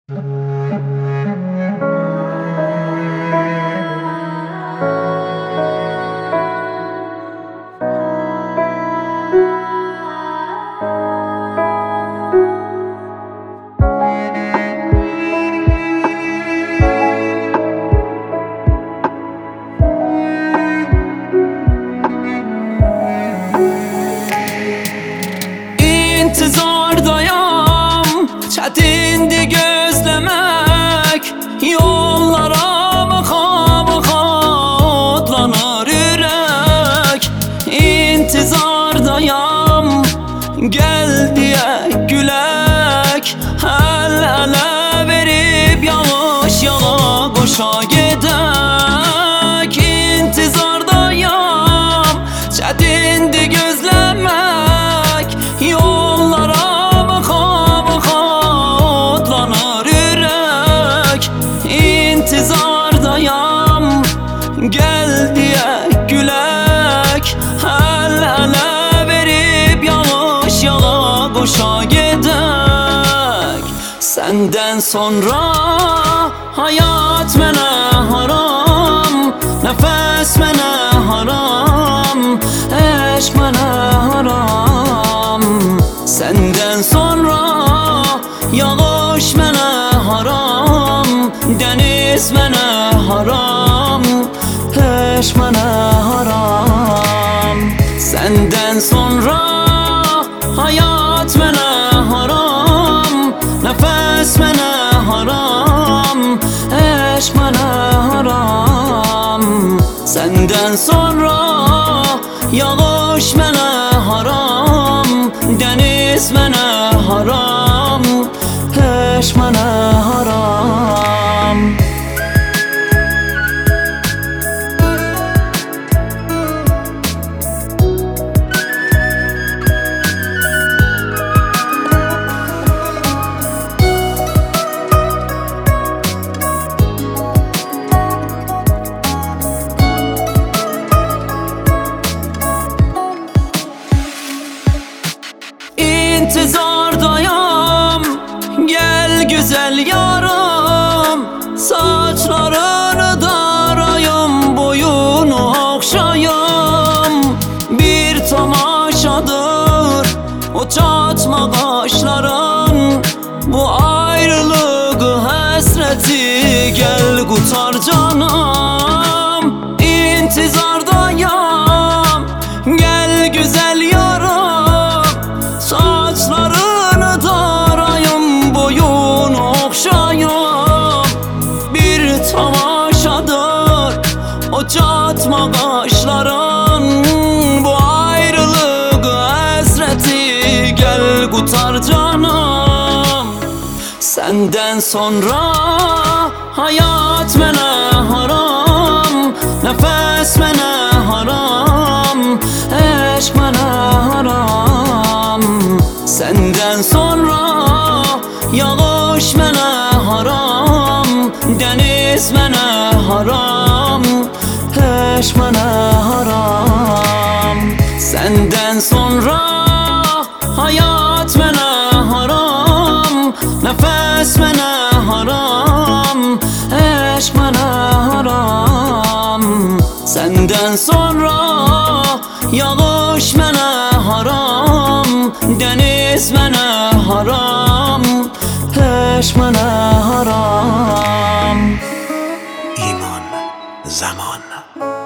İntizardayam, çetindi gözlemek, yollara baka baka otlanır yürek. İntizardayam, gel diye gülek, el ele verip yavaş yala koşa gidek. İntizardayam, çetindi gözlemek, yollara baka baka otlanır yürek. İntizardayam, gel diye gülek, el ele verip yavaş yala koşa gidek. Senden sonra hayat mene haram, nefes mene haram, eşk mene haram. Senden sonra yağış mene haram, deniz mene haram, eşk mene haram. Senden sonra hayat mene haram, nefes mene haram, eşk mene haram. Senden sonra yağış mene haram, deniz mene haram, eşk mene haram. İntizardayam, gel güzel yarım, saçlarını darayım, boyunu okşayım. Bir tamaşadır o çatma kaşların, bu ayrılığı hasreti gel kurtar canım. İntizardayam, gel güzel yarım, saçlarını darayım, boyunu okşayım. Bir tamaşadır o çatma kaşların, bu ayrılığı hasreti gel kurtar canım. Senden sonra hayat mene haram, nefes mene haram, eşk mene haram. Senden sonra yağış mene haram, deniz mene haram, eşk mene haram. Senden sonra hayat mene haram, nefes mene haram, eşk mene haram. Senden sonra yağış mene haram, deniz mene haram, eşk mene haram. İman zaman.